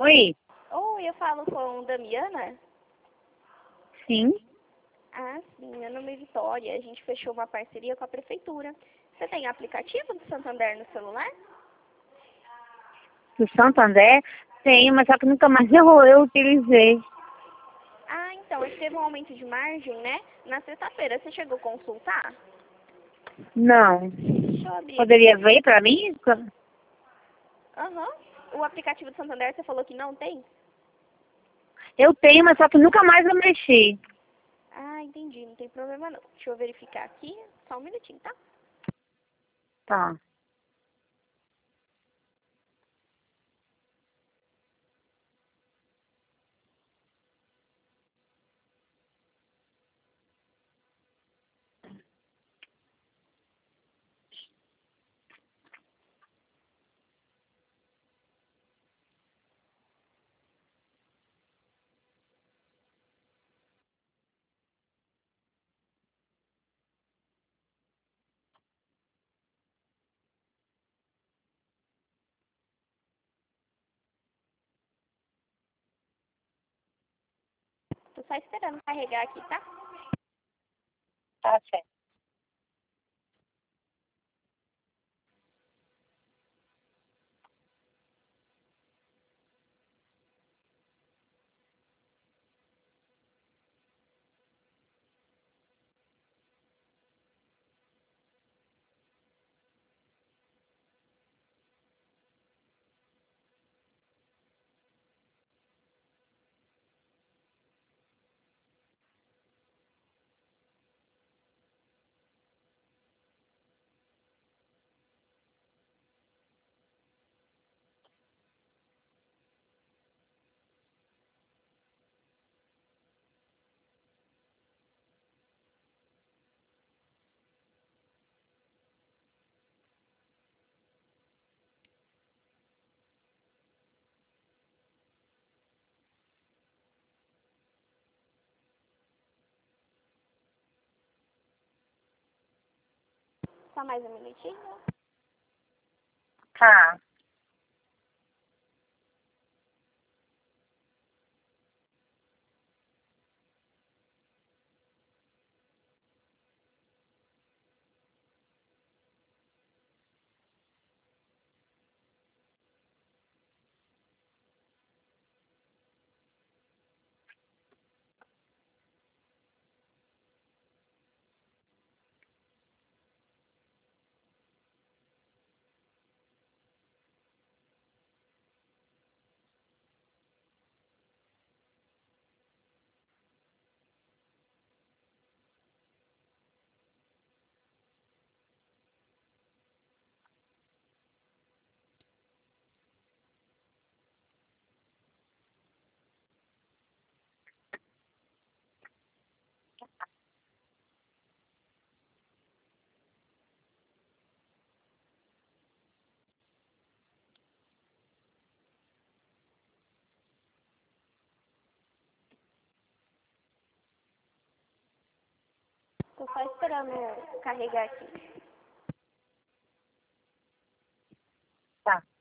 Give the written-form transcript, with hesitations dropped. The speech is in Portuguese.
Oi, Oi, eu falo com Damiana? sim, Ah, sim, meu nome é Vitória. A gente fechou uma parceria com a prefeitura. Você tem aplicativo do Santander no celular? do Santander tenho, mas só que nunca mais eu utilizei. Ah, então, ele teve um aumento de margem, né? Na sexta-feira, você chegou a consultar? Não. Deixa eu abrir aqui. Poderia ver pra mim? Aham. O aplicativo do Santander, você falou que não tem? Eu tenho, mas só que nunca mais eu mexi. Ah, entendi, não tem problema não. Deixa eu verificar aqui, só um minutinho, tá? Tá. Tô só esperando carregar aqui, tá? Tá certo. Só mais um minutinho. Tá. Tô só esperando carregar aqui. Tá.